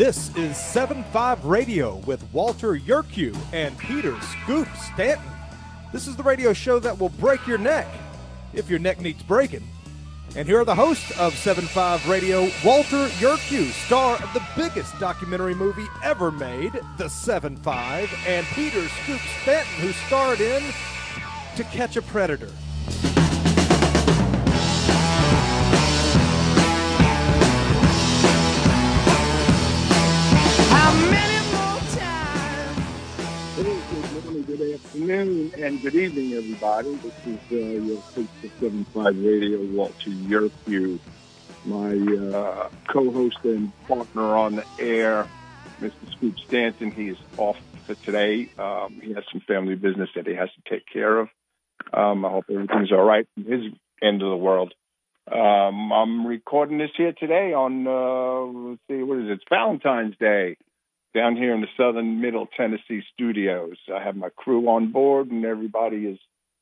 This is 7-5 Radio with Walter Yerkew and Peter Scoop Stanton. This is the radio show that will break your neck, if your neck needs breaking. And here are the hosts of 7-5 Radio, Walter Yerkew, star of the biggest documentary movie ever made, The 7-5, and Peter Scoop Stanton, who starred in To Catch a Predator. Good afternoon and good evening, everybody. This is your host of 7-5 Radio, Walter Yerkew. My co-host and partner on the air, Mr. Scoop Stanton. He is off for today. He has some family business that he has to take care of. I hope everything's all right from his end of the world. I'm recording this here today on, let's see, what is it? It's Valentine's Day. Down here in the southern middle Tennessee studios. I have my crew on board, and everybody is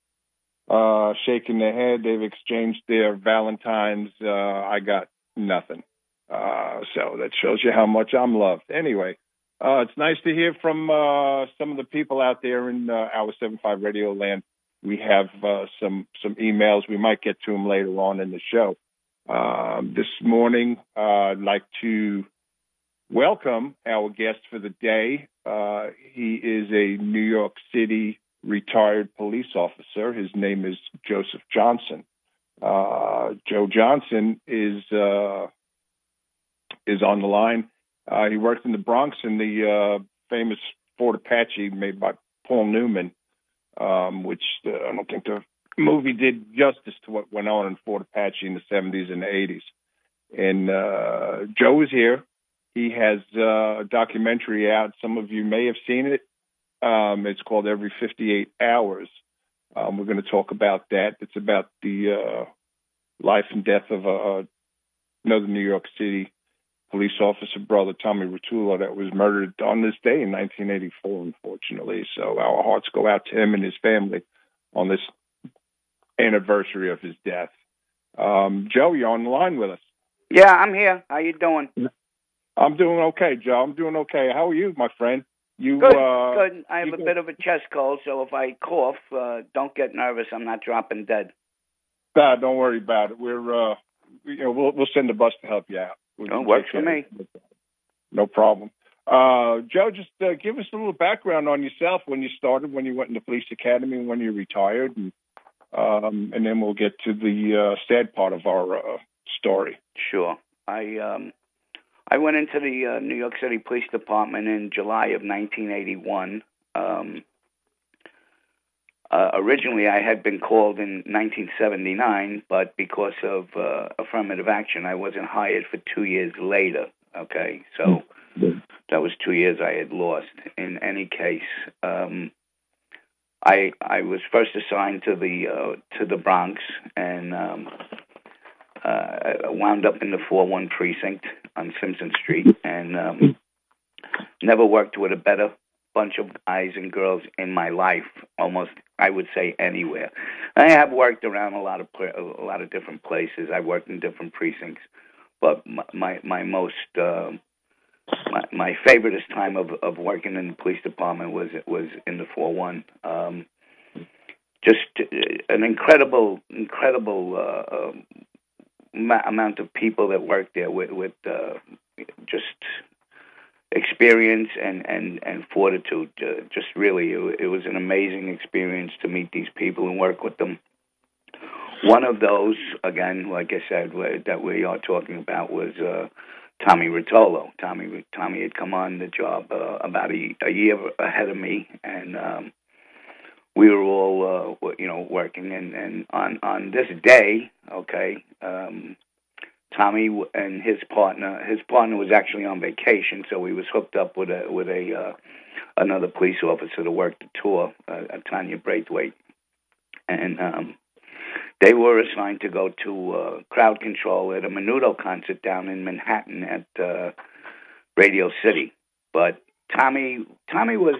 shaking their head. They've exchanged their Valentines. I got nothing. So that shows you how much I'm loved. Anyway, it's nice to hear from some of the people out there in our 7-5 Radio land. We have some emails. We might get to them later on in the show. This morning, I'd like to welcome our guest for the day. He is a New York City retired police officer. His name is Joseph Johnson. Joe Johnson is on the line. He worked in the Bronx in the famous Fort Apache made by Paul Newman, which I don't think the movie did justice to what went on in Fort Apache in the 70s and the 80s. And Joe is here. He has a documentary out. Some of you may have seen it. It's called Every 58 Hours. We're going to talk about that. It's about the life and death of another New York City police officer, brother Tommy Ruotolo, that was murdered on this day in 1984, unfortunately. So our hearts go out to him and his family on this anniversary of his death. Joe, you're on the line with us. Yeah, I'm here. How you doing? I'm doing okay, Joe. I'm doing okay. How are you, my friend? Good. Good. I have a bit of a chest cold, so if I cough, don't get nervous. I'm not dropping dead. Nah, don't worry about it. We'll send a bus to help you out. Don't work for me. No problem. Joe, just give us a little background on yourself, when you started, when you went in the police academy, and when you retired, and then we'll get to the sad part of our story. Sure. I went into the New York City Police Department in July of 1981. Originally, I had been called in 1979, but because of affirmative action, I wasn't hired for 2 years later. Okay, so that was 2 years I had lost. In any case, I was first assigned to the Bronx, and I wound up in the 4-1 precinct on Simpson Street, and never worked with a better bunch of guys and girls in my life, almost, I would say, anywhere. I have worked around a lot of different places. I worked in different precincts, but my favoriteest time of working in the police department was in the 4-1. Just an incredible amount of people that worked there with just experience and fortitude. Just really, it was an amazing experience to meet these people and work with them. One of those, again, like I said, that we are talking about was Tommy Ruotolo. Tommy had come on the job about a year ahead of me, and we were all, working. And on this day, okay, Tommy and his partner was actually on vacation, so he was hooked up with another police officer to work the tour, Tanya Braithwaite, and they were assigned to go to crowd control at a Menudo concert down in Manhattan at Radio City. But Tommy was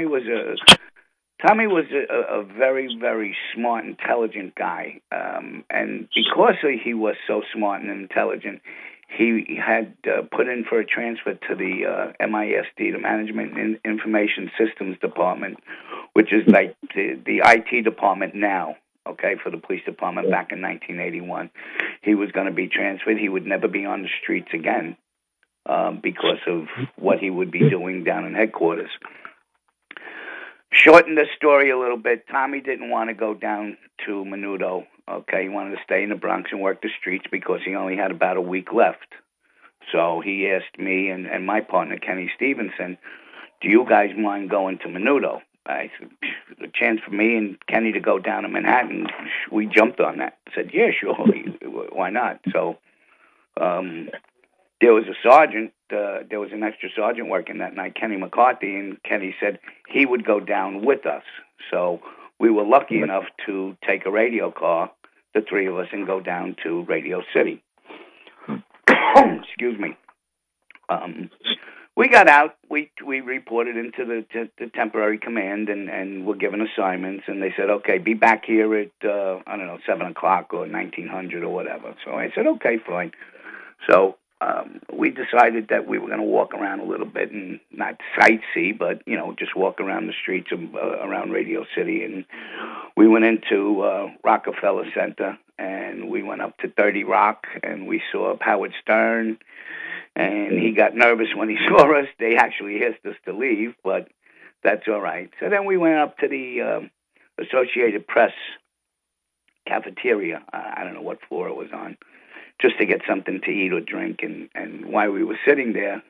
a very, very smart, intelligent guy, and because he was so smart and intelligent, he had put in for a transfer to the MISD, the Management and Information Systems Department, which is like the IT department now, okay, for the police department back in 1981. He was going to be transferred. He would never be on the streets again because of what he would be doing down in headquarters. Shorten the story a little bit. Tommy didn't want to go down to Menudo. Okay, he wanted to stay in the Bronx and work the streets because he only had about a week left. So he asked me and my partner, Kenny Stevenson, do you guys mind going to Menudo? I said, the chance for me and Kenny to go down to Manhattan, we jumped on that. I said, yeah, sure, why not? So there was a sergeant, there was an extra sergeant working that night, Kenny McCarthy, and Kenny said he would go down with us. So we were lucky enough to take a radio car, the three of us, and go down to Radio City. Excuse me. We got out. We reported into the temporary command and were given assignments. And they said, okay, be back here at, 7 o'clock or 1900 or whatever. So I said, okay, fine. So we decided that we were going to walk around a little bit and not sightsee, but, just walk around the streets of, around Radio City. And we went into Rockefeller Center, and we went up to 30 Rock, and we saw Howard Stern, and he got nervous when he saw us. They actually asked us to leave, but that's all right. So then we went up to the Associated Press cafeteria. I don't know what floor it was on, just to get something to eat or drink. And while we were sitting there,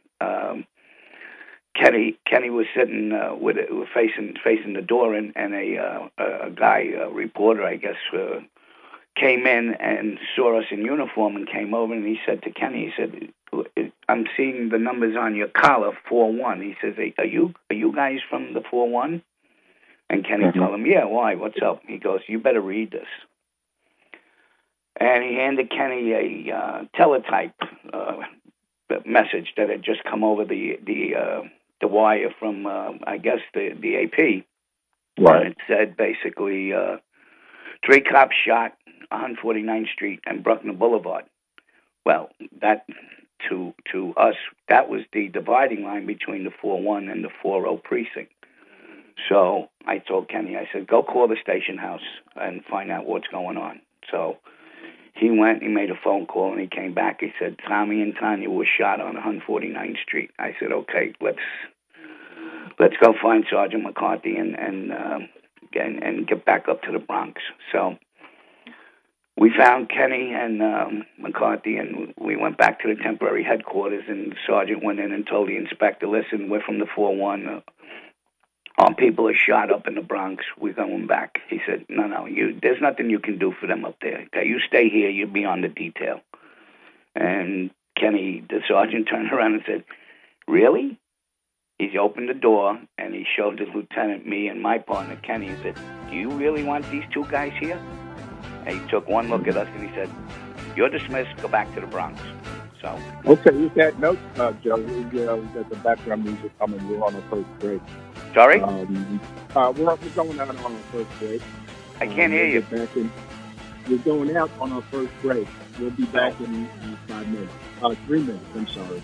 Kenny was sitting facing the door, and a guy, a reporter, I guess, came in and saw us in uniform and came over, and he said to Kenny, he said, I'm seeing the numbers on your collar, 4-1. He says, are you guys from the 4-1? And Kenny told him, yeah, why? What's up? He goes, you better read this. And he handed Kenny a teletype message that had just come over the wire from, I guess, the AP. Right. And it said basically, 3 cops shot 149th Street and Bruckner Boulevard. Well, that to us, that was the dividing line between the 4-1 and the 4-0 precinct. So I told Kenny, I said, go call the station house and find out what's going on. So he went, he made a phone call, and he came back. He said, Tommy and Tanya were shot on 149th Street. I said, okay, let's go find Sergeant McCarthy and get back up to the Bronx. So we found Kenny and McCarthy, and we went back to the temporary headquarters, and the sergeant went in and told the inspector, listen, we're from the 4-1. Our people are shot up in the Bronx. We're going back. He said, no, there's nothing you can do for them up there. Okay, you stay here. You'll be on the detail. And Kenny, the sergeant, turned around and said, really? He opened the door, and he showed the lieutenant, me, and my partner, Kenny, and said, do you really want these 2 guys here? And he took one look at us, and he said, you're dismissed. Go back to the Bronx. So. Okay, with that note, Joe, we got the background music coming. We're on our first break. Sorry? We're going out on our first break. I can't hear you. We're going out on our first break. We'll be back in 5 minutes. 3 minutes, I'm sorry.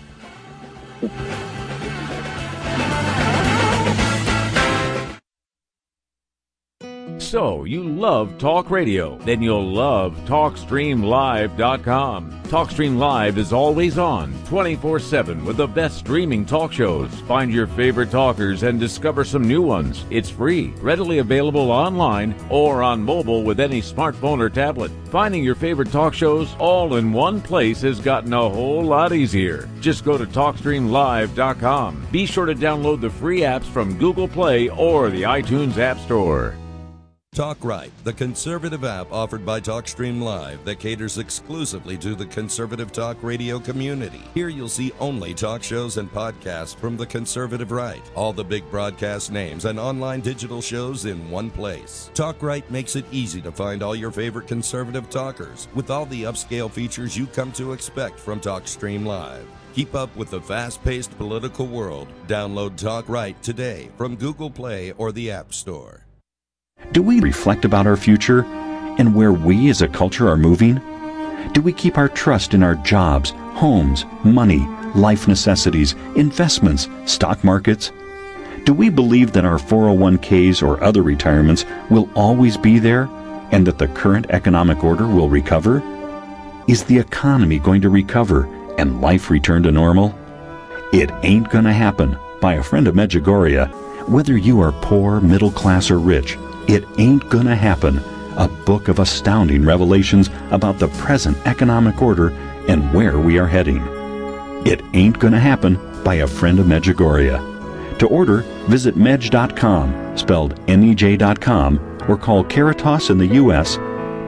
So, you love talk radio? Then you'll love TalkStreamLive.com. TalkStream Live is always on, 24/7, with the best streaming talk shows. Find your favorite talkers and discover some new ones. It's free, readily available online or on mobile with any smartphone or tablet. Finding your favorite talk shows all in one place has gotten a whole lot easier. Just go to TalkStreamLive.com. Be sure to download the free apps from Google Play or the iTunes App Store. Talk Right, the conservative app offered by TalkStream Live that caters exclusively to the conservative talk radio community. Here you'll see only talk shows and podcasts from the conservative right. All the big broadcast names and online digital shows in one place. Talk Right makes it easy to find all your favorite conservative talkers with all the upscale features you come to expect from TalkStream Live. Keep up with the fast-paced political world. Download Talk Right today from Google Play or the App Store. Do we reflect about our future and where we as a culture are moving? Do we keep our trust in our jobs, homes, money, life necessities, investments, stock markets? Do we believe that our 401ks or other retirements will always be there and that the current economic order will recover? Is the economy going to recover and life return to normal? It ain't gonna happen, by a friend of Medjugorje. Whether you are poor, middle class, or rich, it ain't gonna happen. A book of astounding revelations about the present economic order and where we are heading. It ain't gonna happen, by a friend of Medjugorje. To order, visit Medj.com, spelled MEJ.com, or call Caritas in the U.S.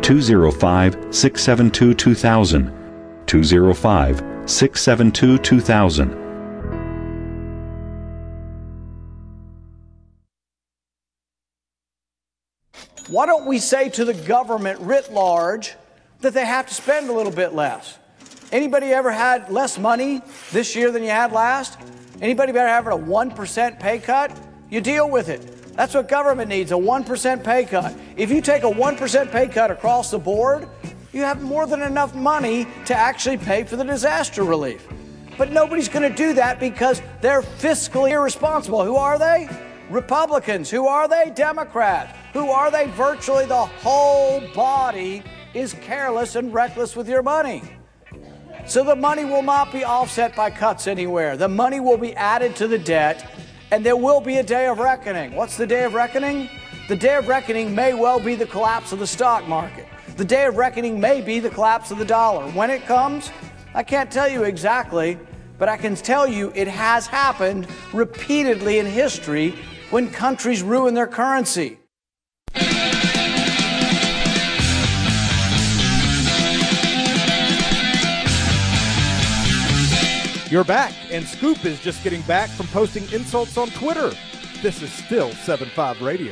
205-672-2000, 205-672-2000. Why don't we say to the government writ large that they have to spend a little bit less? Anybody ever had less money this year than you had last? Anybody ever having a 1% pay cut? You deal with it. That's what government needs, a 1% pay cut. If you take a 1% pay cut across the board, you have more than enough money to actually pay for the disaster relief. But nobody's going to do that because they're fiscally irresponsible. Who are they? Republicans. Who are they? Democrats. Who are they? Virtually the whole body is careless and reckless with your money. So the money will not be offset by cuts anywhere. The money will be added to the debt, and there will be a day of reckoning. What's the day of reckoning? The day of reckoning may well be the collapse of the stock market. The day of reckoning may be the collapse of the dollar. When it comes, I can't tell you exactly, but I can tell you it has happened repeatedly in history when countries ruin their currency. You're back, and Scoop is just getting back from posting insults on Twitter. This is still 7.5 Radio.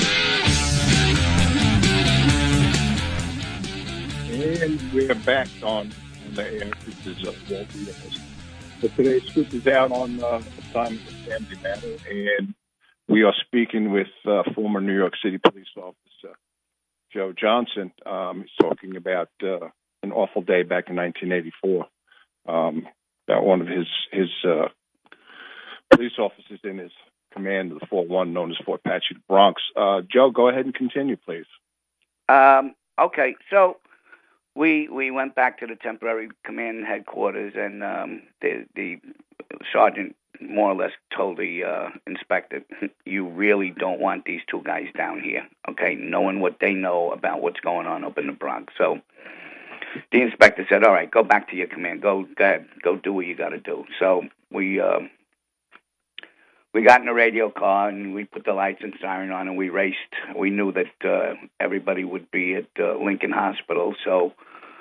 And we're back on the air. This is Walter Yost. But today's Scoop is out on assignment with Family Matter, and we are speaking with former New York City police officer Joe Johnson. He's talking about an awful day back in 1984. About one of his police officers in his command of the 4-1, known as Fort Apache, the Bronx. Joe, go ahead and continue, please. Okay, so we went back to the temporary command headquarters, and the sergeant more or less told the inspector, you really don't want these two guys down here, okay, knowing what they know about what's going on up in the Bronx. So the inspector said, all right, go back to your command. Go ahead. Go do what you got to do. So we got in a radio car, and we put the lights and siren on, and we raced. We knew that everybody would be at Lincoln Hospital. So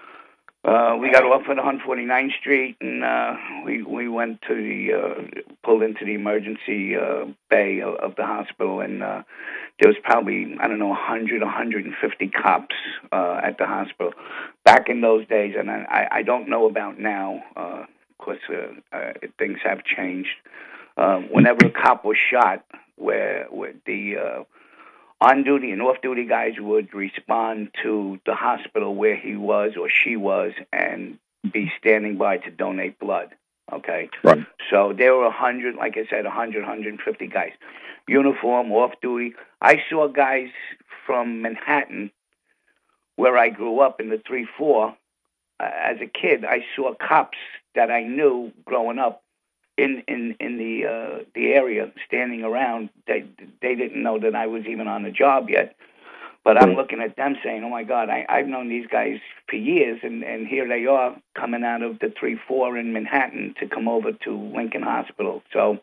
we got off at 149th Street, and we went to pulled into the emergency bay of the hospital, and there was probably, 100, 150 cops at the hospital. Back in those days, and I don't know about now, of course, things have changed. Whenever a cop was shot, where the on-duty and off-duty guys would respond to the hospital where he was or she was and be standing by to donate blood, okay? Right. So there were 100, like I said, 100, 150 guys. Uniform, off-duty. I saw guys from Manhattan, where I grew up in the 3-4. As a kid, I saw cops that I knew growing up in the area standing around. They didn't know that I was even on the job yet. But I'm looking at them saying, oh, my God, I've known these guys for years, and here they are coming out of the 3-4 in Manhattan to come over to Lincoln Hospital. So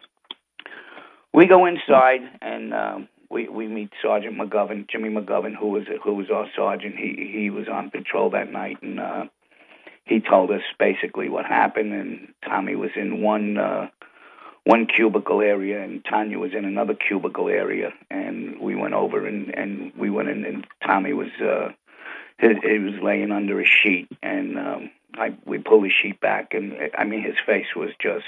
we go inside, and we meet Sergeant McGovern, Jimmy McGovern, who was our sergeant. He was on patrol that night, and he told us basically what happened. And Tommy was in one cubicle area, and Tanya was in another cubicle area. And we went over, and we went in, and Tommy was he was laying under a sheet, and we pulled his sheet back, and his face was just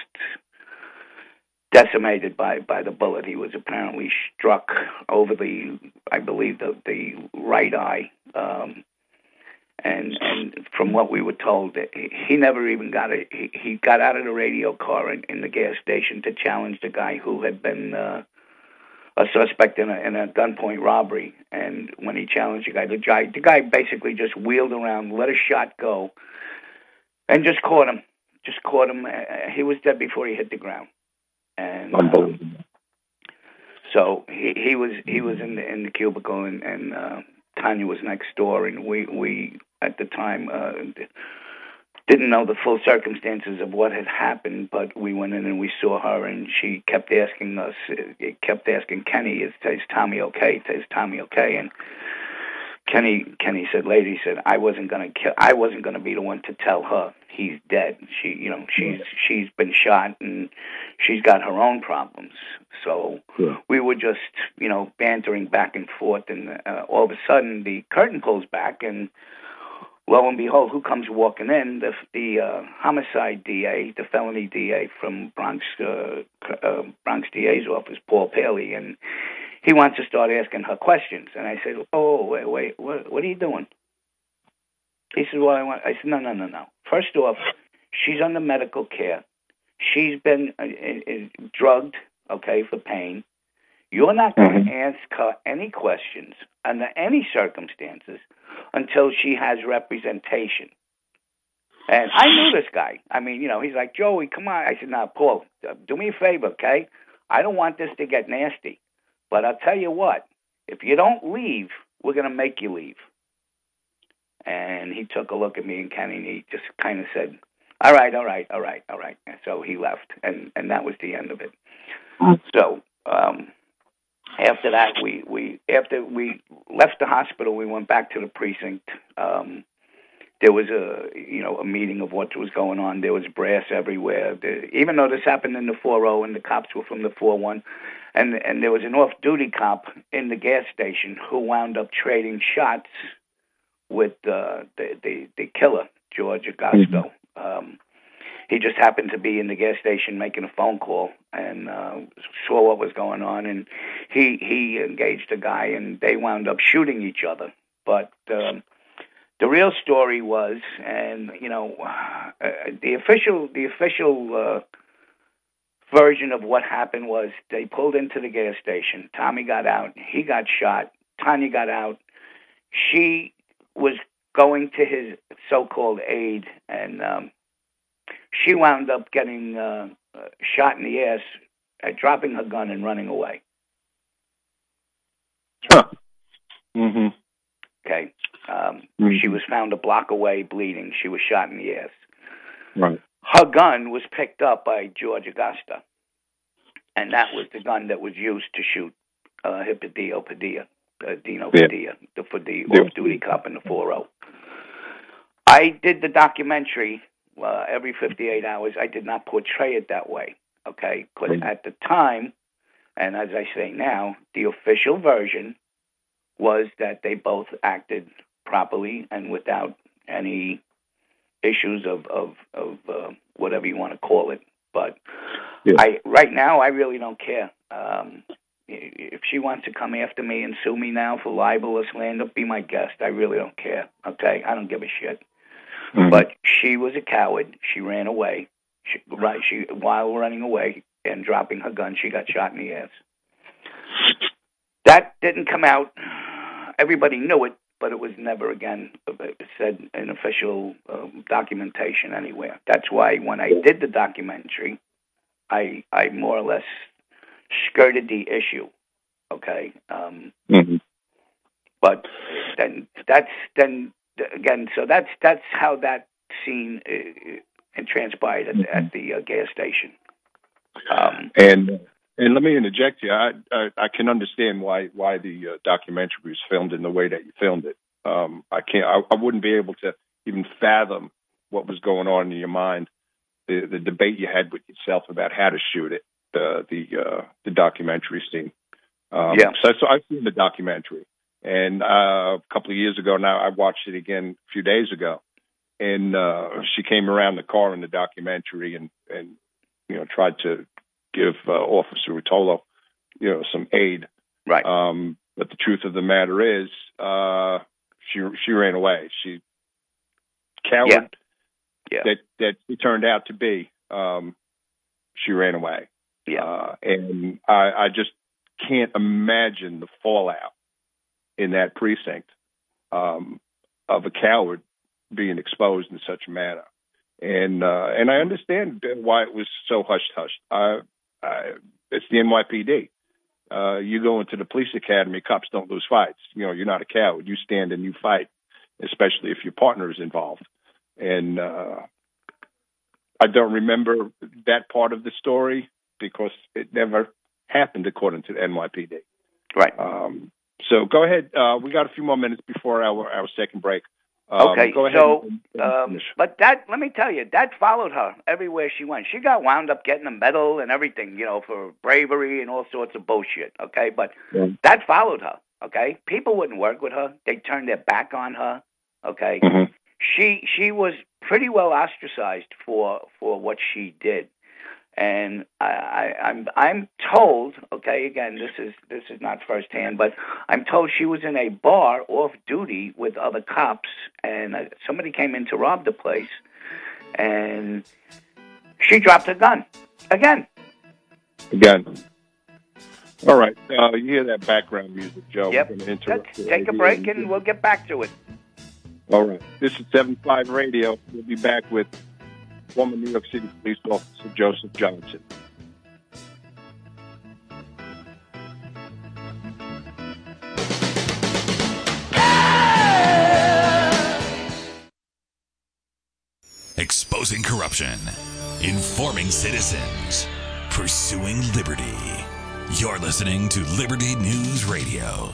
decimated by the bullet. He was apparently struck over the right eye, And from what we were told, he never even got it. He got out of the radio car in the gas station to challenge the guy who had been a suspect in a gunpoint robbery. And when he challenged the guy basically just wheeled around, let a shot go, and just caught him. He was dead before he hit the ground. And so he was in the cubicle, and Tanya was next door, and we at the time didn't know the full circumstances of what had happened, but we went in and we saw her, and she kept asking Kenny, is Tommy okay? Is Tommy okay? And Kenny said later, he said, I wasn't gonna be the one to tell her he's dead. She's been shot and she's got her own problems. So we were just, bantering back and forth, and all of a sudden the curtain pulls back, and lo and behold, who comes walking in? The homicide DA, the felony DA from Bronx DA's office, Paul Paley, and he wants to start asking her questions. And I said, oh, wait, what are you doing? He said, well, I said, no. First off, she's under medical care. She's been drugged, for pain. You're not going to ask her any questions under any circumstances until she has representation. And I knew this guy. I mean, he's like, Joey, come on. I said, now, Paul, do me a favor, okay? I don't want this to get nasty. But I'll tell you what, if you don't leave, we're going to make you leave. And he took a look at me and Kenny, and he just kind of said, all right. And so he left, and that was the end of it. So after that, after we left the hospital, we went back to the precinct. There was a meeting of what was going on. There was brass everywhere. Even though this happened in the 4-0 and the cops were from the 4-1, and there was an off-duty cop in the gas station who wound up trading shots with the killer, George Augusto. He just happened to be in the gas station making a phone call and saw what was going on, and he engaged a guy, and they wound up shooting each other. But the real story was, and the official version of what happened was they pulled into the gas station. Tommy got out. He got shot. Tanya got out. She was going to his so-called aide, and she wound up getting shot in the ass, dropping her gun and running away. Huh. Mm-hmm. Okay. She was found a block away bleeding. She was shot in the ass. Right. Her gun was picked up by George Augusta, and that was the gun that was used to shoot Dino Padilla, the off-duty cop in the 4-0. I did the documentary every 58 hours. I did not portray it that way, okay? Because at the time, and as I say now, the official version was that they both acted properly and without any issues of whatever you want to call it. But right now, I really don't care. If she wants to come after me and sue me now for libel or slander, be my guest. I really don't care, okay? I don't give a shit. Mm-hmm. But she was a coward. She ran away. While running away and dropping her gun, she got shot in the ass. That didn't come out. Everybody knew it, but it was never again said in official documentation anywhere. That's why when I did the documentary, I more or less skirted the issue. Okay. But so that's how that scene transpired at the gas station. And let me interject here. I can understand why the documentary was filmed in the way that you filmed it. I wouldn't be able to even fathom what was going on in your mind. The debate you had with yourself about how to shoot it. The documentary scene. So I've seen the documentary, and a couple of years ago now I watched it again a few days ago, and she came around the car in the documentary and tried to give Officer Ruotolo, some aid. Right. But the truth of the matter is, she ran away. She coward Yeah. that it turned out to be, she ran away. Yeah. And I just can't imagine the fallout in that precinct of a coward being exposed in such a manner. And I understand why it was so hush-hush. It's the NYPD. You go into the police academy, cops don't lose fights. You're not a coward. You stand and you fight, especially if your partner is involved. And I don't remember that part of the story because it never happened according to the NYPD. Right. So go ahead. We got a few more minutes before our second break. Okay, go ahead so, and finish. but let me tell you, that followed her everywhere she went. She got wound up getting a medal and everything, for bravery and all sorts of bullshit, okay? But that followed her, okay? People wouldn't work with her. They turned their back on her, okay? Mm-hmm. She was pretty well ostracized for what she did. And I'm told, okay, again, this is not firsthand, but I'm told she was in a bar off duty with other cops, and somebody came in to rob the place, and she dropped her gun again. All right, you hear that background music, Joe? Yep. We're going to interrupt. Take a break, and we'll get back to it. All right, this is 7.5 Radio. We'll be back with former New York City Police Officer Joseph Johnson. Exposing corruption, informing citizens, pursuing liberty. You're listening to Liberty News Radio.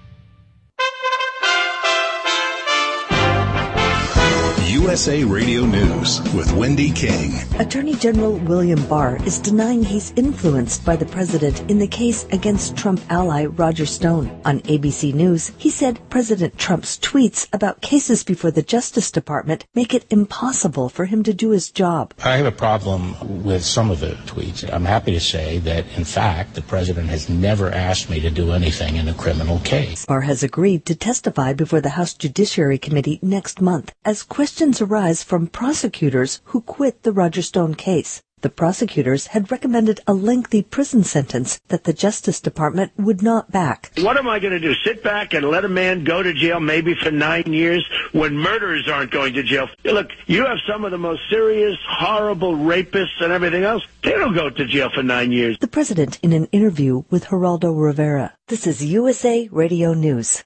USA Radio News with Wendy King. Attorney General William Barr is denying he's influenced by the president in the case against Trump ally Roger Stone. On ABC News, he said President Trump's tweets about cases before the Justice Department make it impossible for him to do his job. I have a problem with some of the tweets. I'm happy to say that, in fact, the president has never asked me to do anything in a criminal case. Barr has agreed to testify before the House Judiciary Committee next month as questions arise from prosecutors who quit the Roger Stone case. The prosecutors had recommended a lengthy prison sentence that the Justice Department would not back. What am I going to do? Sit back and let a man go to jail maybe for 9 years when murderers aren't going to jail? Look, you have some of the most serious, horrible rapists and everything else. They don't go to jail for 9 years. The president in an interview with Geraldo Rivera. This is USA Radio News.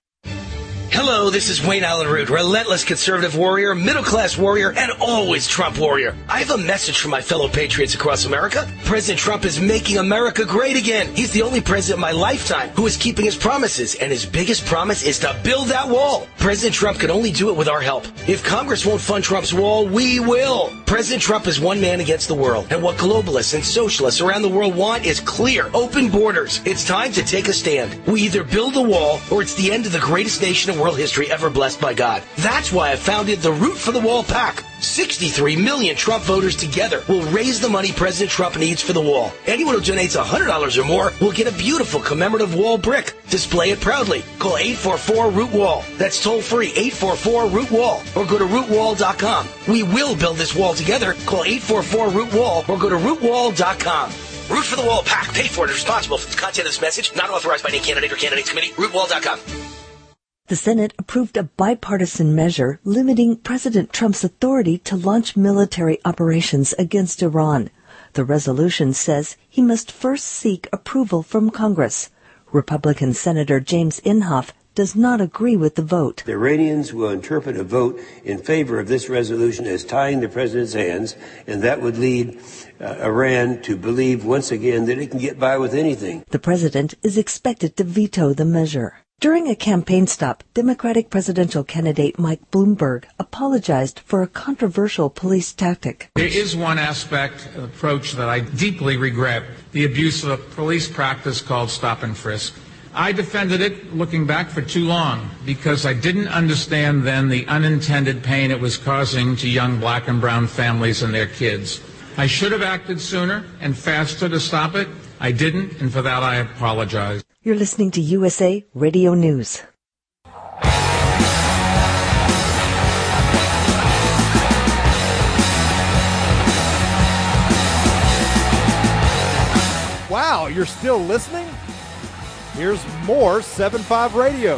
Hello, this is Wayne Allen Root, relentless conservative warrior, middle-class warrior, and always Trump warrior. I have a message for my fellow patriots across America. President Trump is making America great again. He's the only president in my lifetime who is keeping his promises, and his biggest promise is to build that wall. President Trump can only do it with our help. If Congress won't fund Trump's wall, we will. President Trump is one man against the world, and what globalists and socialists around the world want is clear, open borders. It's time to take a stand. We either build the wall, or it's the end of the greatest nation in world history ever blessed by God. That's why I founded the Root for the Wall PAC. 63 million Trump voters together will raise the money President Trump needs for the wall. Anyone who donates $100 or more will get a beautiful commemorative wall brick. Display it proudly. Call 844-ROOT-WALL. That's toll free, 844-ROOT-WALL. Or go to rootwall.com. We will build this wall together. Call 844-ROOT-WALL or go to rootwall.com. Root for the Wall PAC. Paid for and responsible for the content of this message. Not authorized by any candidate or candidates committee. Rootwall.com. The Senate approved a bipartisan measure limiting President Trump's authority to launch military operations against Iran. The resolution says he must first seek approval from Congress. Republican Senator James Inhofe does not agree with the vote. The Iranians will interpret a vote in favor of this resolution as tying the president's hands, and that would lead Iran to believe once again that it can get by with anything. The president is expected to veto the measure. During a campaign stop, Democratic presidential candidate Mike Bloomberg apologized for a controversial police tactic. There is one aspect of the approach that I deeply regret, the abuse of a police practice called stop and frisk. I defended it, looking back, for too long because I didn't understand then the unintended pain it was causing to young black and brown families and their kids. I should have acted sooner and faster to stop it. I didn't, and for that I apologize. You're listening to USA Radio News. Wow, you're still listening? Here's more 7.5 Radio.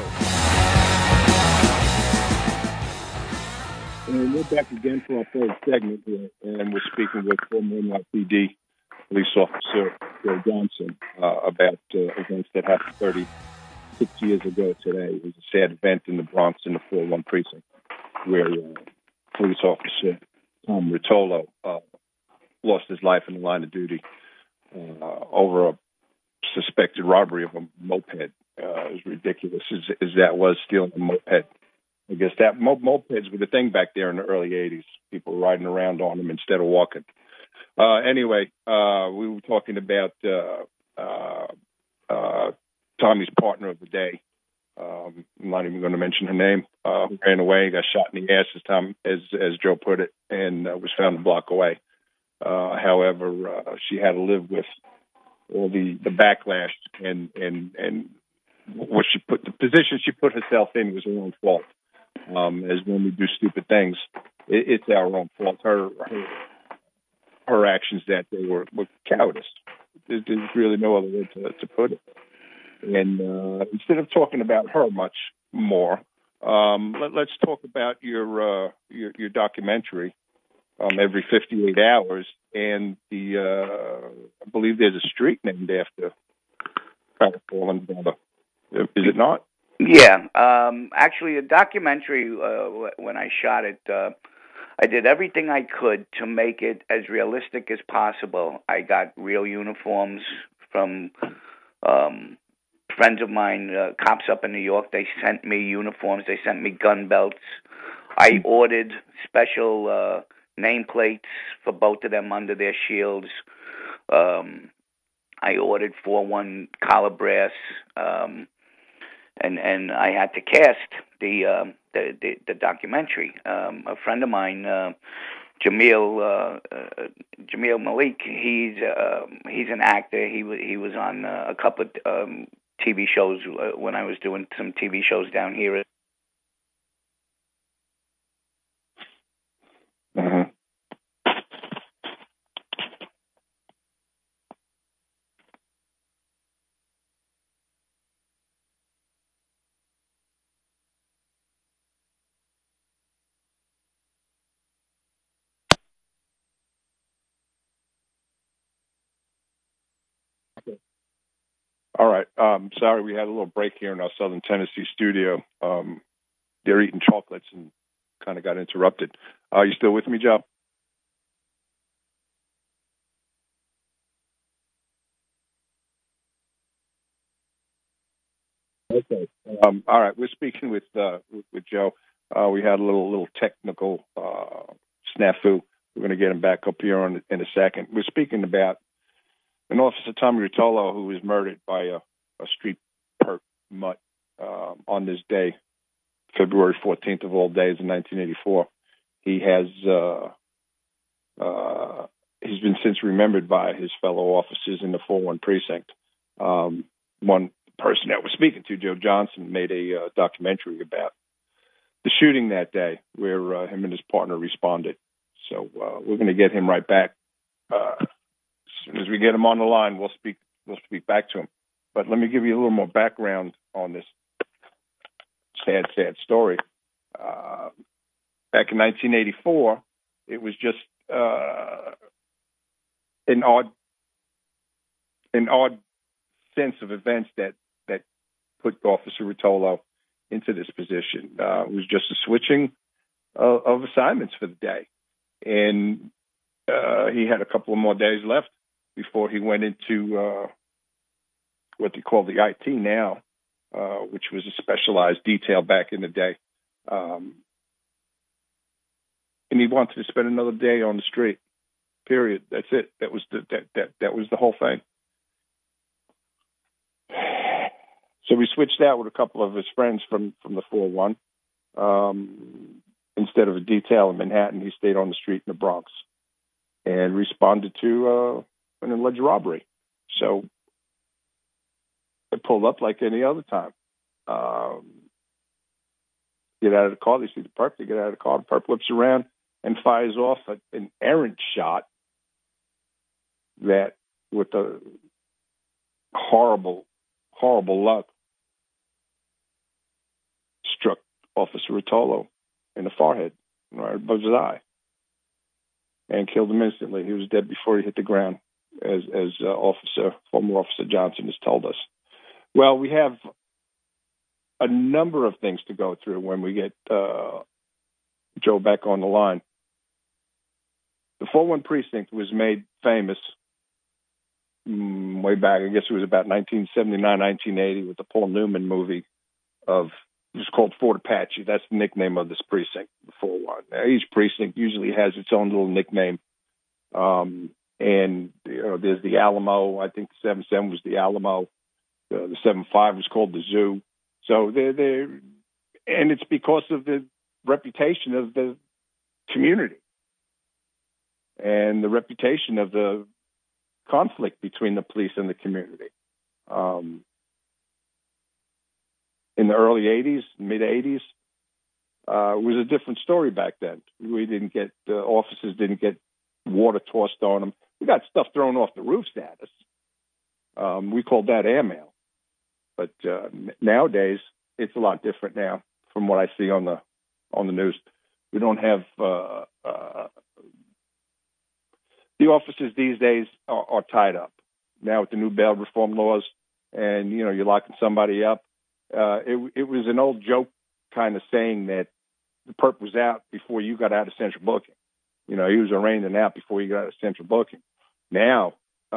And we're back again for our third segment here, and we're speaking with former NYPD police officer Joe Johnson about events that happened 36 years ago today. It was a sad event in the Bronx in the 401 precinct where police officer Tom Ruotolo lost his life in the line of duty over a suspected robbery of a moped. As ridiculous as that was, stealing a moped. I guess that mopeds were the thing back there in the early 80s. People riding around on them instead of walking. Anyway, we were talking about Tommy's partner of the day. I'm not even going to mention her name. Who ran away, got shot in the ass, as Joe put it, and was found a block away. However, she had to live with all the backlash and what she put, the position she put herself in was her own fault. As when we do stupid things, it's our own fault. Her actions that day were cowardice. There's really no other way to put it. And instead of talking about her much more, let's talk about your documentary, every 58 hours, and I believe there's a street named after her fallen brother. Is it not? Yeah. Actually, a documentary, when I shot it, I did everything I could to make it as realistic as possible. I got real uniforms from friends of mine, cops up in New York. They sent me uniforms. They sent me gun belts. I ordered special nameplates for both of them under their shields. I ordered 4-1 collar brass, and I had to cast the documentary. A friend of mine, Jamil Malik, he's an actor. He was on a couple of TV shows when I was doing some TV shows down here. Mm-hmm. All right. Sorry, we had a little break here in our Southern Tennessee studio. They're eating chocolates and kind of got interrupted. Are you still with me, Joe? Okay. All right. We're speaking with Joe. We had a little technical snafu. We're going to get him back up here in a second. We're speaking about an officer, Tommy Ruotolo, who was murdered by a street perp mutt on this day, February 14th of all days in 1984. He has he's been since remembered by his fellow officers in the 4-1 precinct. One person that we're speaking to, Joe Johnson, made a documentary about the shooting that day, where him and his partner responded. So we're going to get him right back. As soon as we get him on the line, we'll speak back to him. But let me give you a little more background on this sad story. Back in 1984, it was just an odd sense of events that put Officer Ruotolo into this position. It was just a switching of assignments for the day, and he had a couple of more days left before he went into what they call the IT now, which was a specialized detail back in the day. And he wanted to spend another day on the street. Period. That's it. That was the whole thing. So we switched out with a couple of his friends from the 4-1. Instead of a detail in Manhattan, he stayed on the street in the Bronx and responded to an alleged robbery. So they pulled up like any other time. Get out of the car, they see the perp, they get out of the car, the perp whips around and fires off an errant shot that with the horrible luck, struck Officer Rotolo in the forehead, right above his eye, and killed him instantly. He was dead before he hit the ground, as former Officer Johnson has told us. Well, we have a number of things to go through when we get Joe back on the line. The 4-1 precinct was made famous way back, I guess it was about 1979, 1980, with the Paul Newman movie it was called Fort Apache. That's the nickname of this precinct, the 4-1. Now, each precinct usually has its own little nickname. And there's the Alamo. I think the 7-7 was the Alamo. The 7-5 was called the Zoo. So and it's because of the reputation of the community and the reputation of the conflict between the police and the community. In the early 80s, mid 80s, it was a different story back then. We didn't get, officers didn't get water tossed on them. We got stuff thrown off the roofs at us. We called that airmail. But nowadays, it's a lot different now from what I see on the news. We don't have the officers these days are tied up now with the new bail reform laws, and you're locking somebody up. It was an old joke kind of saying that the perp was out before you got out of central booking. He was arraigned and out before you got out of central booking. Now,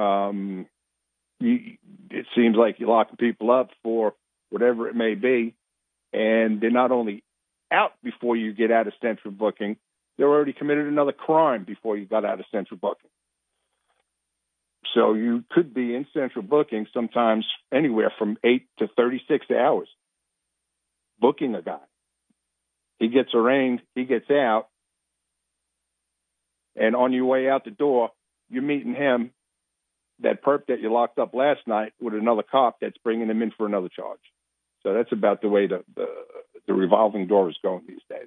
it seems like you're locking people up for whatever it may be, and they're not only out before you get out of central booking, they already committed another crime before you got out of central booking. So you could be in central booking sometimes anywhere from 8 to 36 hours booking a guy. He gets arraigned, he gets out, and on your way out the door, you're meeting him, that perp that you locked up last night, with another cop that's bringing him in for another charge. So that's about the way the revolving door is going these days.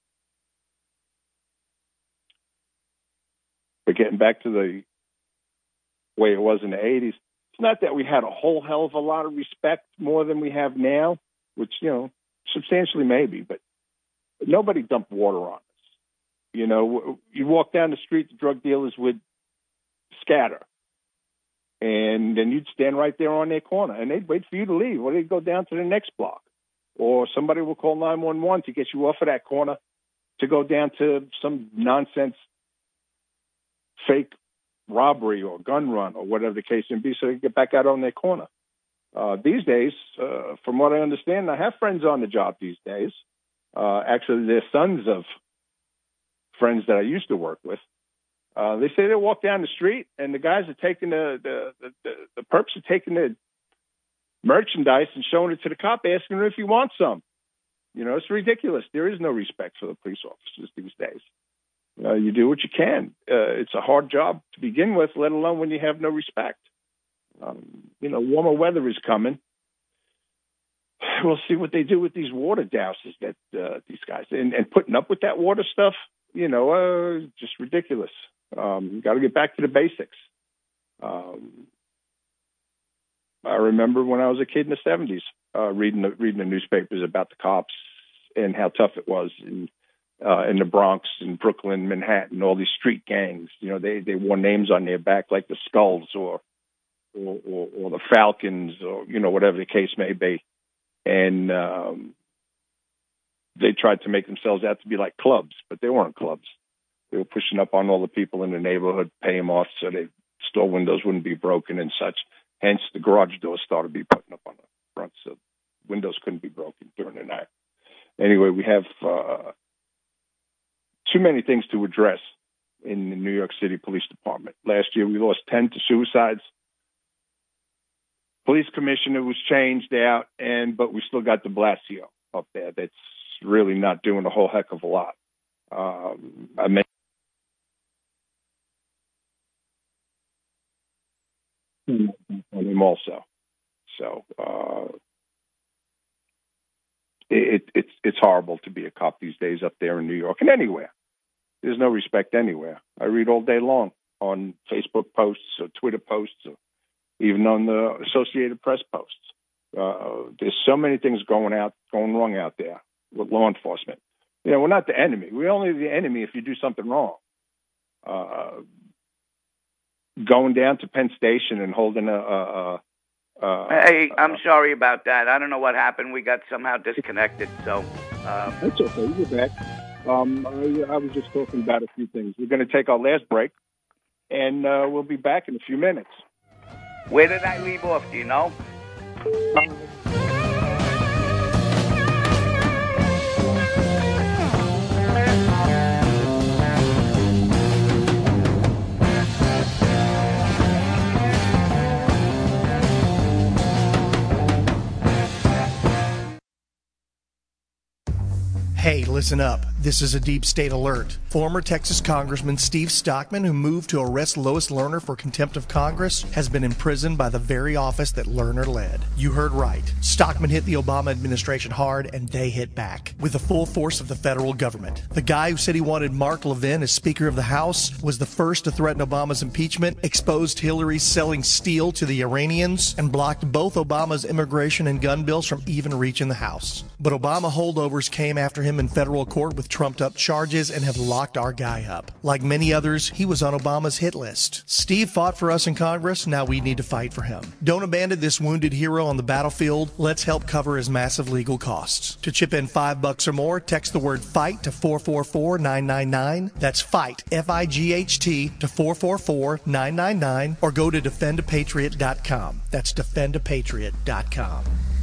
But getting back to the way it was in the 80s, it's not that we had a whole hell of a lot of respect more than we have now, which, substantially maybe, but nobody dumped water on us. You walk down the street, the drug dealers would scatter. And then you'd stand right there on their corner, and they'd wait for you to leave, or they'd go down to the next block. Or somebody will call 911 to get you off of that corner to go down to some nonsense fake robbery or gun run or whatever the case may be, so they get back out on their corner. These days, from what I understand, I have friends on the job these days. Actually, they're sons of friends that I used to work with. They say they walk down the street and the guys are taking the perps are taking the merchandise and showing it to the cop, asking him if he wants some. It's ridiculous. There is no respect for the police officers these days. You do what you can. It's a hard job to begin with, let alone when you have no respect. Warmer weather is coming. We'll see what they do with these water douses that these guys, and putting up with that water stuff, just ridiculous. Got to get back to the basics. I remember when I was a kid in the 70s, reading the newspapers about the cops and how tough it was in the Bronx and Brooklyn, Manhattan, all these street gangs. They wore names on their back like the Skulls or the Falcons or whatever the case may be, and they tried to make themselves out to be like clubs, but they weren't clubs. They were pushing up on all the people in the neighborhood, pay them off so the store windows wouldn't be broken and such. Hence, the garage doors started be putting up on the front so windows couldn't be broken during the night. Anyway, we have too many things to address in the New York City Police Department. Last year, we lost 10 to suicides. Police commissioner was changed out, but we still got de Blasio up there. That's really not doing a whole heck of a lot. Him also. So it's horrible to be a cop these days up there in New York and anywhere. There's no respect anywhere. I read all day long on Facebook posts or Twitter posts or even on the Associated Press posts. There's so many things going wrong out there with law enforcement. We're not the enemy. We're only the enemy if you do something wrong. Going down to Penn Station and holding hey, I'm sorry about that. I don't know what happened. We got somehow disconnected. So that's okay. We're back. I was just talking about a few things. We're going to take our last break, and we'll be back in a few minutes. Where did I leave off? Do you know? Hey, listen up. This is a deep state alert. Former Texas Congressman Steve Stockman, who moved to arrest Lois Lerner for contempt of Congress, has been imprisoned by the very office that Lerner led. You heard right. Stockman hit the Obama administration hard, and they hit back with the full force of the federal government. The guy who said he wanted Mark Levin as Speaker of the House was the first to threaten Obama's impeachment, exposed Hillary selling steel to the Iranians, and blocked both Obama's immigration and gun bills from even reaching the House. But Obama holdovers came after him in federal court with trumped-up charges and have locked our guy up. Like many others, he was on Obama's hit list. Steve fought for us in Congress, now we need to fight for him. Don't abandon this wounded hero on the battlefield. Let's help cover his massive legal costs. To chip in $5 or more, text the word FIGHT to 444-999. That's FIGHT, F-I-G-H-T, to 444-999, or go to defendapatriot.com. That's defendapatriot.com.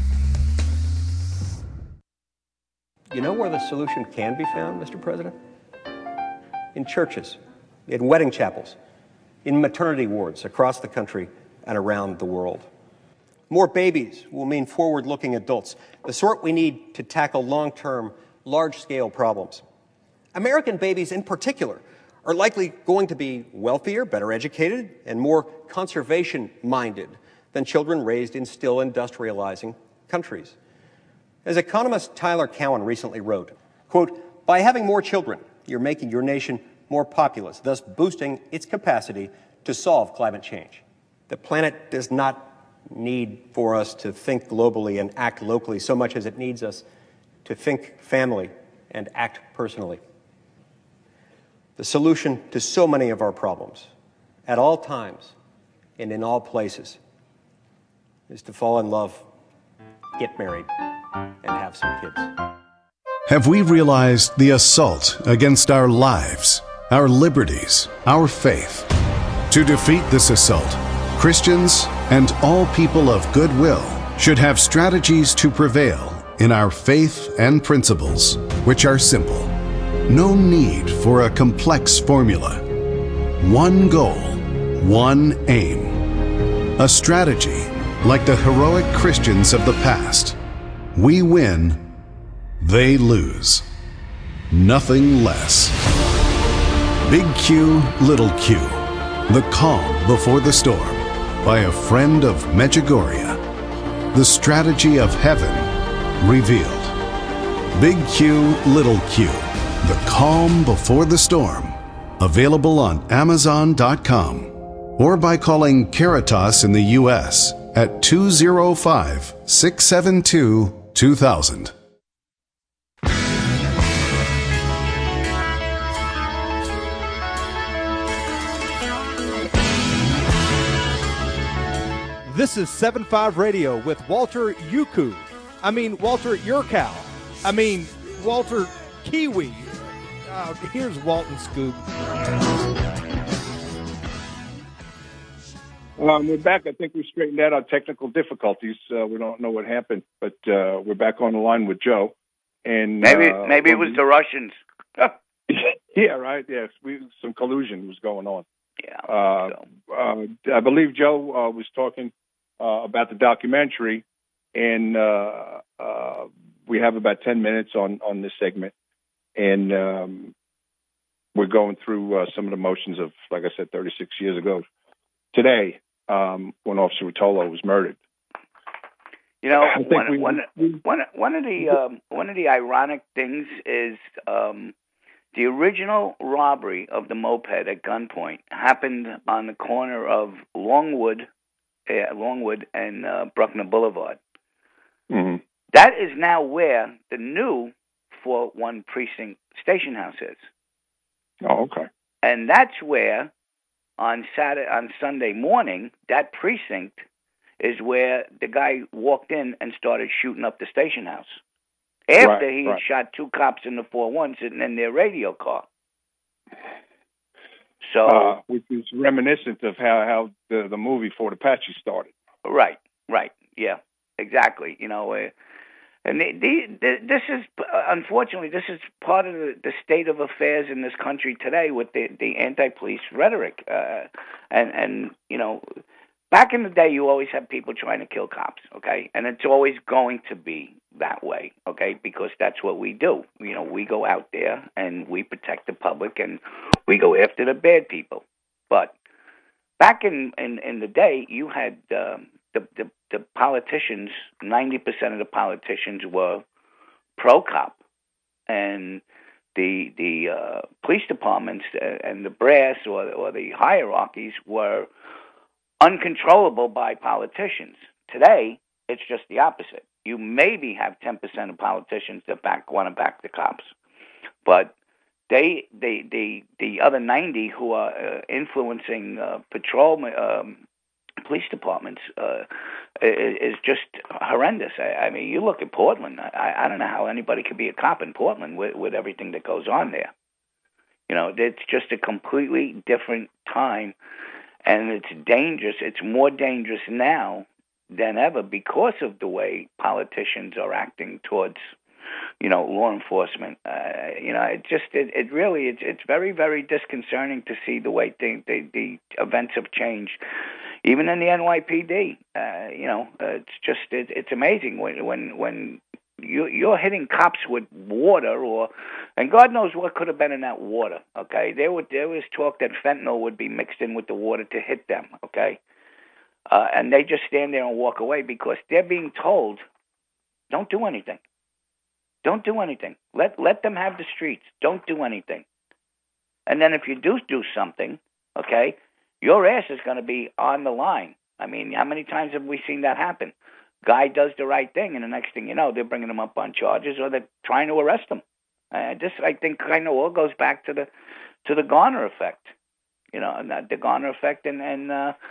You know where the solution can be found, Mr. President? In churches, in wedding chapels, in maternity wards across the country and around the world. More babies will mean forward-looking adults, the sort we need to tackle long-term, large-scale problems. American babies in particular are likely going to be wealthier, better educated, and more conservation-minded than children raised in still industrializing countries. As economist Tyler Cowen recently wrote, quote, "By having more children, you're making your nation more populous, thus boosting its capacity to solve climate change. The planet does not need for us to think globally and act locally so much as it needs us to think family and act personally. The solution to so many of our problems, at all times and in all places, is to fall in love, get married, and have some kids." Have we realized the assault against our lives, our liberties, our faith? To defeat this assault, Christians and all people of goodwill should have strategies to prevail in our faith and principles, which are simple. No need for a complex formula. One goal, one aim. A strategy like the heroic Christians of the past. We win, they lose. Nothing less. Big Q, Little Q. The Calm Before the Storm by a friend of Medjugorje. The strategy of heaven revealed. Big Q, Little Q. The Calm Before the Storm. Available on Amazon.com or by calling Caritas in the U.S. at 205-672-2000. This is 7.5 Radio with Walter Yuku. Walter Yurkow. Walter Kiwi. Here's Walton Scoop. We're back. I think we straightened out our technical difficulties. We don't know what happened, but we're back on the line with Joe. And maybe it was the Russians. Yeah, right. Yes, some collusion was going on. Yeah. I believe Joe was talking about the documentary, and we have about 10 minutes on this segment, and we're going through some of the motions of, like I said, 36 years ago today, when Officer Ruotolo was murdered. You know, one of the ironic things is the original robbery of the moped at gunpoint happened on the corner of Longwood Longwood and Bruckner Boulevard. Mm-hmm. That is now where the new 4-1 precinct station house is. Oh, okay. And that's where on Sunday morning, that precinct is where the guy walked in and started shooting up the station house. After he had shot 2 cops in the 4-1 sitting in their radio car. So, which is reminiscent of how the movie Fort Apache started. Right, yeah, exactly. You know, and this is, unfortunately, this is part of the state of affairs in this country today with the anti-police rhetoric. And you know, back in the day, you always had people trying to kill cops, okay? And it's always going to be that way, okay? Because that's what we do. You know, we go out there and we protect the public and we go after the bad people. But back in the day, you had the politicians, 90% of the politicians were pro-cop. And the police departments and the brass or the hierarchies were uncontrollable by politicians. Today, it's just the opposite. You maybe have 10% of politicians that want to back the cops, but the other 90 who are influencing police departments is just horrendous. I mean, you look at Portland. I don't know how anybody could be a cop in Portland with everything that goes on there. You know, it's just a completely different time. And it's dangerous. It's more dangerous now than ever because of the way politicians are acting towards, you know, law enforcement. You know, it really it's very, very disconcerting to see the way the events have changed. Even in the NYPD, you know, it's amazing when you're hitting cops with water and God knows what could have been in that water, okay? There was talk that fentanyl would be mixed in with the water to hit them, okay? And they just stand there and walk away because they're being told, don't do anything. Don't do anything. Let them have the streets. Don't do anything. And then if you do something, okay, your ass is going to be on the line. I mean, how many times have we seen that happen? Guy does the right thing, and the next thing you know, they're bringing him up on charges, or they're trying to arrest him. This, I think, kind of all goes back to the Garner effect, you know, and the Garner effect, and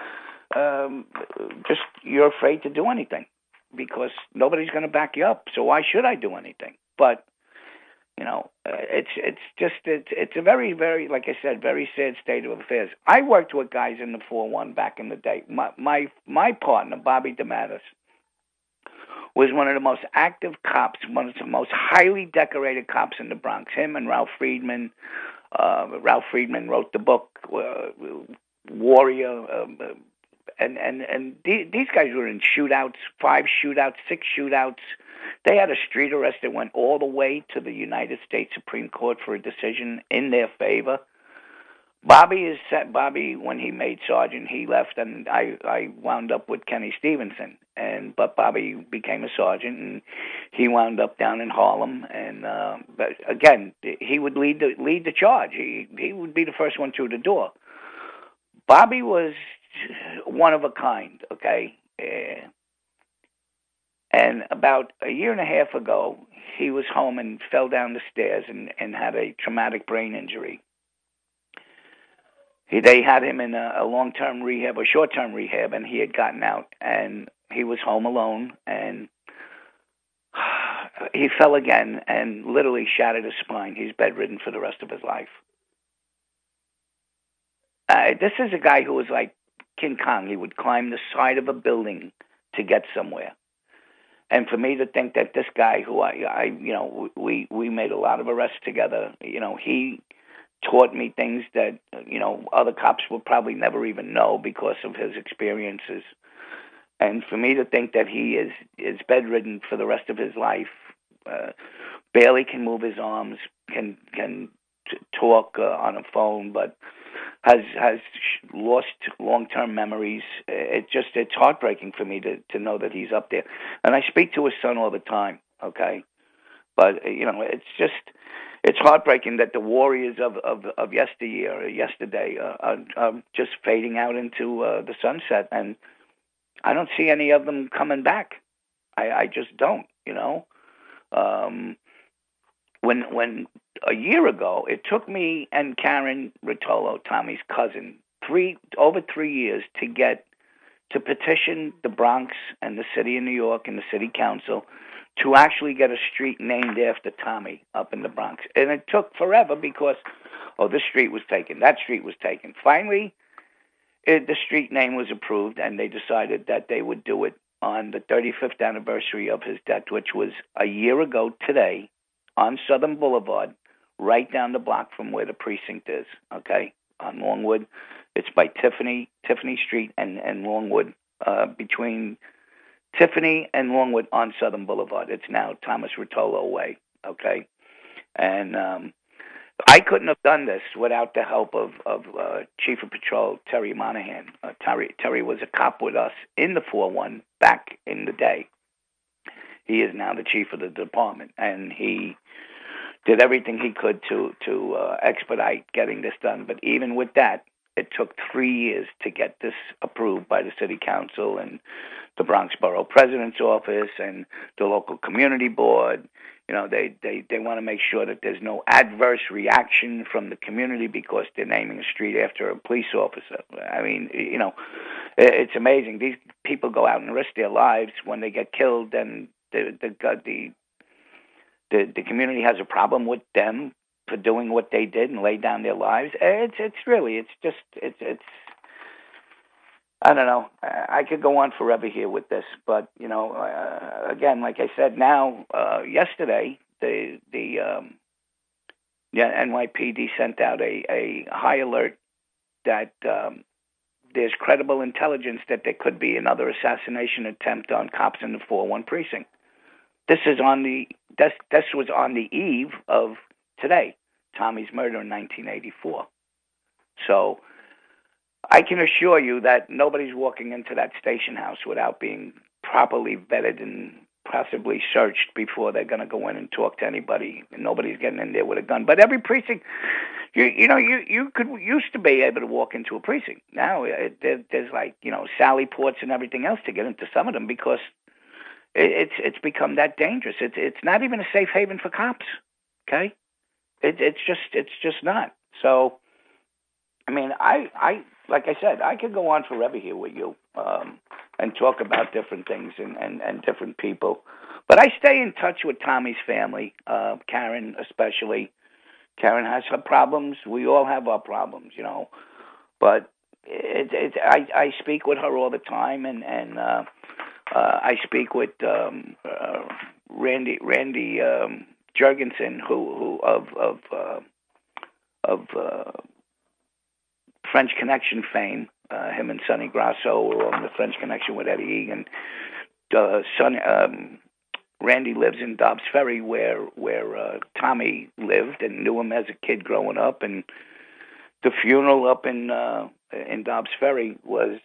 just you're afraid to do anything because nobody's going to back you up. So why should I do anything? But you know, it's a very, very, like I said, very sad state of affairs. I worked with guys in the 4-1 back in the day. My partner, Bobby DeMattis, was one of the most active cops, one of the most highly decorated cops in the Bronx. Him and Ralph Friedman. Ralph Friedman wrote the book Warrior, and these guys were in shootouts, 5 shootouts, 6 shootouts. They had a street arrest that went all the way to the United States Supreme Court for a decision in their favor. Bobby, when he made sergeant, he left, and I wound up with Kenny Stevenson. But Bobby became a sergeant, and he wound up down in Harlem. And but again, he would lead the charge. He would be the first one through the door. Bobby was one of a kind, okay. And about a year and a half ago, he was home and fell down the stairs and had a traumatic brain injury. They had him in a long-term rehab or short-term rehab, and he had gotten out, and he was home alone, and he fell again and literally shattered his spine. He's bedridden for the rest of his life. This is a guy who was like King Kong. He would climb the side of a building to get somewhere. And for me to think that this guy who I you know, we made a lot of arrests together, you know, he taught me things that, you know, other cops would probably never even know because of his experiences. And for me to think that he is bedridden for the rest of his life, barely can move his arms, can talk on a phone, but has lost long-term memories. It's heartbreaking for me to know that he's up there. And I speak to his son all the time, okay? But, you know, it's heartbreaking that the warriors of yesterday are just fading out into the sunset. And I don't see any of them coming back. I just don't, you know. When a year ago, it took me and Karen Rotolo, Tommy's cousin, over 3 years to petition the Bronx and the city of New York and the city council to actually get a street named after Tommy up in the Bronx. And it took forever because, this street was taken, that street was taken. Finally, the street name was approved, and they decided that they would do it on the 35th anniversary of his death, which was a year ago today, on Southern Boulevard, right down the block from where the precinct is, okay, on Longwood. It's by Tiffany Street and Longwood, between Tiffany and Longwood on Southern Boulevard. It's now Thomas Rotolo Way, okay? And I couldn't have done this without the help of Chief of Patrol Terry Monahan. Terry was a cop with us in the 4-1 back in the day. He is now the chief of the department, and he did everything he could to expedite getting this done. But even with that, it took 3 years to get this approved by the city council and the Bronx Borough President's office and the local community board. You know, they want to make sure that there's no adverse reaction from the community because they're naming a street after a police officer. I mean, you know, it's amazing. These people go out and risk their lives. When they get killed, then the community has a problem with them for doing what they did and laid down their lives. It's I don't know. I could go on forever here with this, but you know, again, like I said, now yesterday the NYPD sent out a high alert that there's credible intelligence that there could be another assassination attempt on cops in the 4-1 precinct. This was on the eve of today, Tommy's murder in 1984. So I can assure you that nobody's walking into that station house without being properly vetted and possibly searched before they're going to go in and talk to anybody. And nobody's getting in there with a gun. But every precinct, you used to be able to walk into a precinct. Now there's like, you know, Sally ports and everything else to get into some of them because it's become that dangerous. It's not even a safe haven for cops. Okay, it's just not. So, I mean, I like I said, I could go on forever here with you and talk about different things and different people. But I stay in touch with Tommy's family, Karen especially. Karen has her problems. We all have our problems, you know. But I speak with her all the time, and I speak with Randy Jurgensen, who of French Connection fame. Him and Sonny Grasso were on the French Connection with Eddie Egan. Randy lives in Dobbs Ferry, where Tommy lived and knew him as a kid growing up. And the funeral up in Dobbs Ferry was,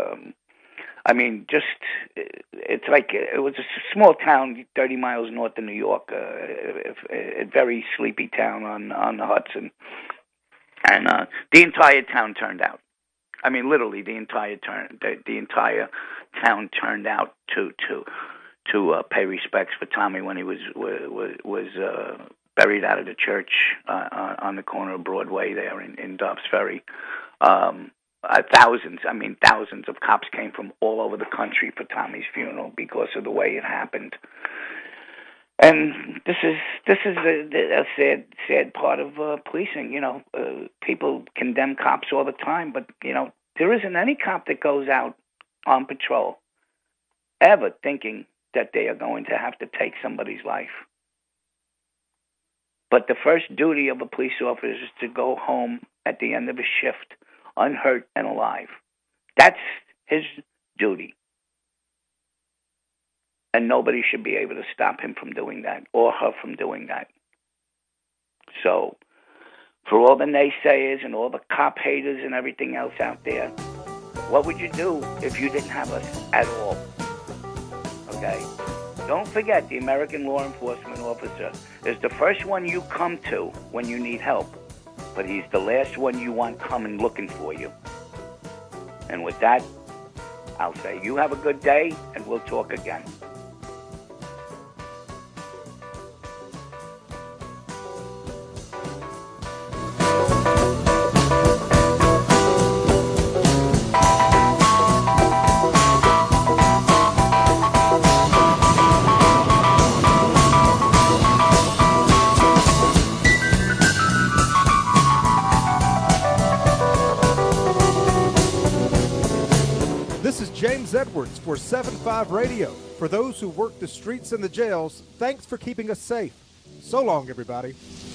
it's like it was a small town 30 miles north of New York, a very sleepy town on the Hudson. And the entire town turned out. I mean, literally, the entire town turned out to pay respects for Tommy when he was buried out of the church on the corner of Broadway there in Dobbs Ferry. Thousands of cops came from all over the country for Tommy's funeral because of the way it happened. And this is a sad part of policing. You know, people condemn cops all the time, but you know there isn't any cop that goes out on patrol ever thinking that they are going to have to take somebody's life. But the first duty of a police officer is to go home at the end of a shift unhurt and alive. That's his duty. And nobody should be able to stop him from doing that or her from doing that. So, for all the naysayers and all the cop haters and everything else out there, what would you do if you didn't have us at all? Okay? Don't forget, the American law enforcement officer is the first one you come to when you need help, but he's the last one you want coming looking for you. And with that, I'll say, you have a good day, and we'll talk again. This is James Edwards for 7-5 Radio. For those who work the streets and the jails, thanks for keeping us safe. So long, everybody.